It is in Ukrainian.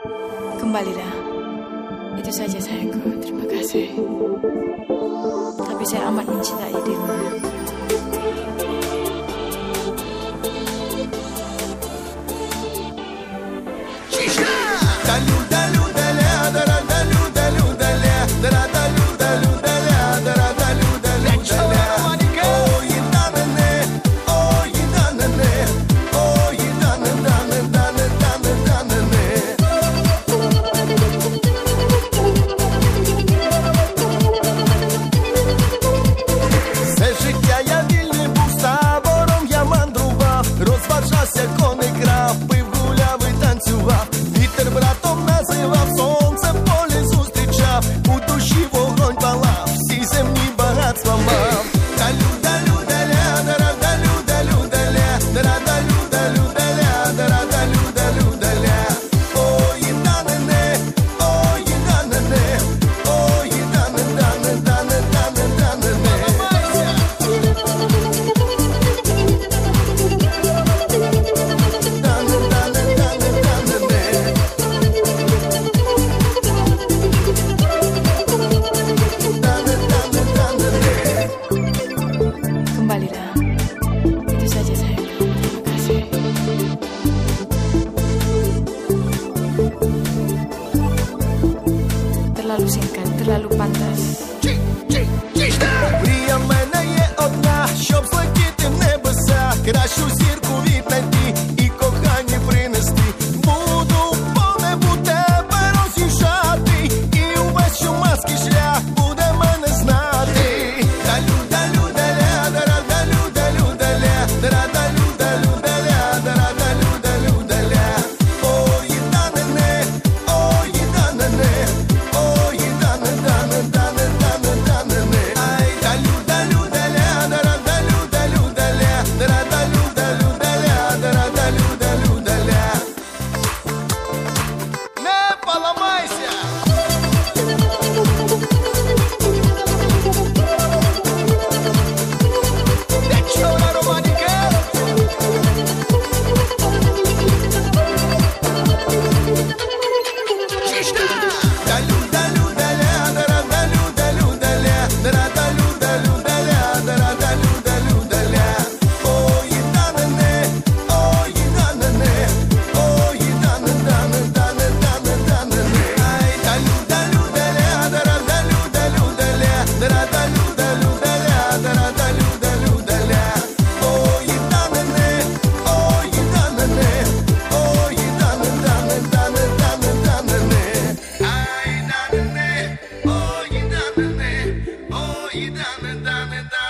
Kembalilah. Itu saja sayangku. Terima kasih. Tapi saya amat mencintai dirimu. Terlalu singkat, terlalu pantas. Мрія в мене є одна, щоб злетіти в небеса, кращу зірку віднайти і кохання принести. Буду по небу тебе роз'їжджати, і увесь чумацький шлях буде мене знати. Далю, даля, далю, далю, даля, далю, далю, даля, далю, даля. Ой, да-не-не, ой, да-не-не, ой, да-не-да-не, да-не-да-не, да-не-не. Ай, далю, далю, даля, далю, далю, даля, далю, далю, даля, далю, даля. Не поламайся! Oh, you done it.